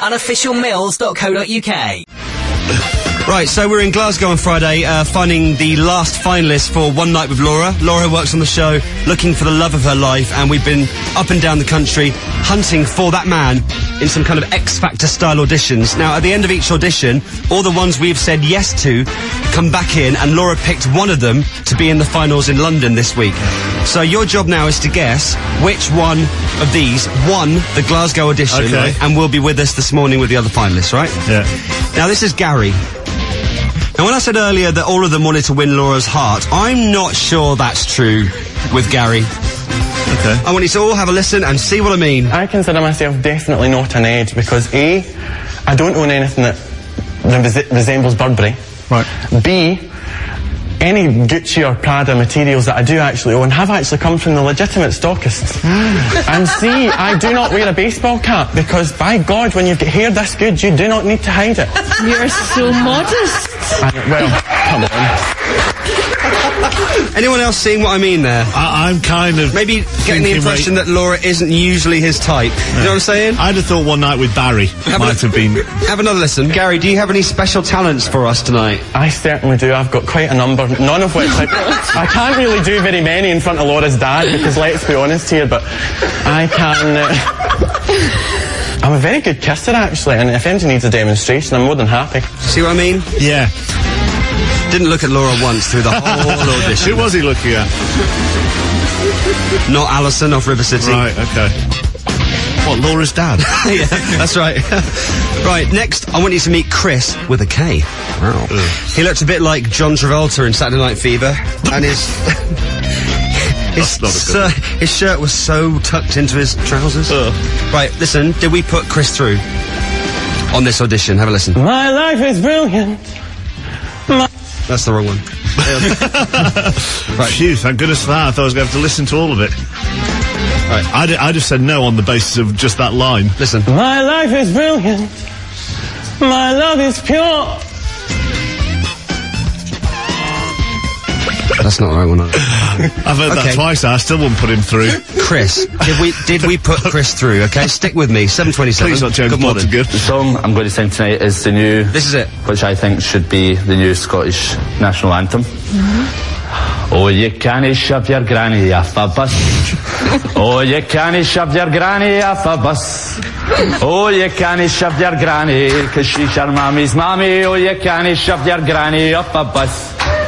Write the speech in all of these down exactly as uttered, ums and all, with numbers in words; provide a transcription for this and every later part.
unofficial mills dot co dot uk. Right, so we're in Glasgow on Friday, uh, finding the last finalists for One Night with Laura. Laura works on the show, looking for the love of her life, and we've been up and down the country hunting for that man in some kind of X Factor style auditions. Now, at the end of each audition, all the ones we've said yes to come back in, and Laura picked one of them to be in the finals in London this week. So your job now is to guess which one of these won the Glasgow audition, Okay. right, and will be with us this morning with the other finalists, right? Yeah. Now, this is Gary. Now, when I said earlier that all of them wanted to win Laura's heart, I'm not sure that's true with Gary. Okay. I want you to all have a listen and see what I mean. I consider myself definitely not an edge because A, I don't own anything that res- resembles Burberry. Right. B, any Gucci or Prada materials that I do actually own have actually come from the legitimate stockists. And C, I do not wear a baseball cap because, by God, when you've got hair this good, you do not need to hide it. You're so modest. I, well, come on. Anyone else seeing what I mean there? I, I'm kind of Maybe getting the thinking, impression right, that Laura isn't usually his type. You know what I'm saying? I'd have thought One Night with Barry Have might a- have been. Have another listen. Gary, do you have any special talents for us tonight? I certainly do. I've got quite a number, none of which I, I can't really do very many in front of Laura's dad because, let's be honest here, but I can... Uh, I'm a very good kisser, actually, and if anyone needs a demonstration, I'm more than happy. See what I mean? Yeah. Didn't look at Laura once through the whole audition. Who was he looking at? Not Alison off River City. Right, okay. What, Laura's dad? Yeah, that's right. Right, next, I want you to meet Chris with a K. Wow. He looked a bit like John Travolta in Saturday Night Fever, and his... his, That's not a good uh, his shirt was so tucked into his trousers. Ugh. Right, listen, did we put Chris through on this audition? Have a listen. My life is brilliant. My That's the wrong one. Right. Phew, thank goodness for that. I thought I was going to have to listen to all of it. Right. I'd, I'd have said no on the basis of just that line. Listen. My life is brilliant. My love is pure. That's not the right one. either. I've heard Okay. that twice now. I still wouldn't put him through. Chris, did we did we put Chris through? Okay, stick with me. Seven twenty-seven. Please not James Good morning. Good. The song I'm going to sing tonight is the new, This is it. which I think should be the new Scottish national anthem. Oh, you can't shove your granny off a bus. Oh, you can't shove your granny off a bus. Oh, you can't shove your granny, cause she's your mommy's mommy. Oh, you can't shove your granny off a bus.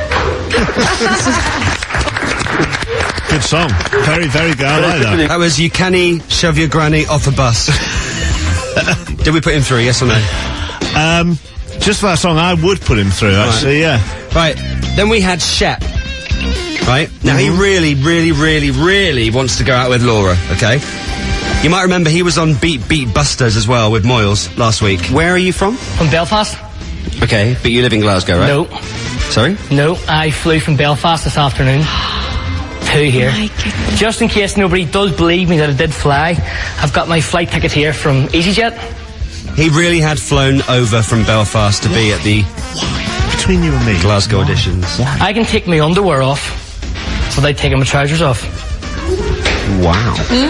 Good song. Very, very good. I like that. That was You Canny Shove Your Granny Off a Bus. Did we put him through, yes or no? Um, just for that song, I would put him through, actually, yeah. Right, then we had Shep. Right? Now, he really, really, really, really wants to go out with Laura, okay? You might remember he was on Beat Beat Busters as well with Moyles last week. Where are you from? From Belfast? Okay, but you live in Glasgow, right? No. Sorry? No, I flew from Belfast this afternoon to here. My goodness. Just in case nobody does believe me that I did fly, I've got my flight ticket here from EasyJet. He really had flown over from Belfast to be at the Between you and me. Glasgow auditions. I can take my underwear off without taking my trousers off. Wow.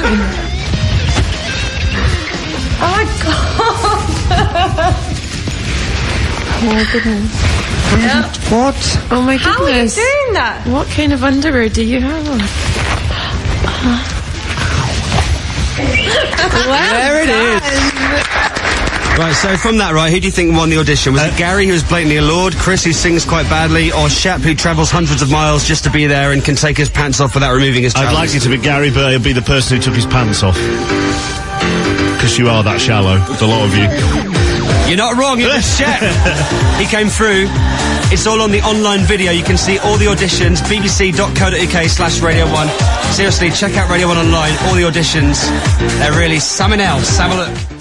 Oh my god. Oh my goodness. What? Oh my How are you goodness. doing that? What kind of underwear do you have on? Well There it is. Right, so from that, right, who do you think won the audition? Was it Gary, who was blatantly a lord, Chris, who sings quite badly, or Shep, who travels hundreds of miles just to be there and can take his pants off without removing his trousers? I'd like it to be Gary, but he'll be the person who took his pants off. Because you are that shallow, the lot of you. You're not wrong, it was Shep. He came through. It's all on the online video. You can see all the auditions, bbc.co.uk slash Radio one. Seriously, check out Radio one online, all the auditions. They're really something else. Have a look.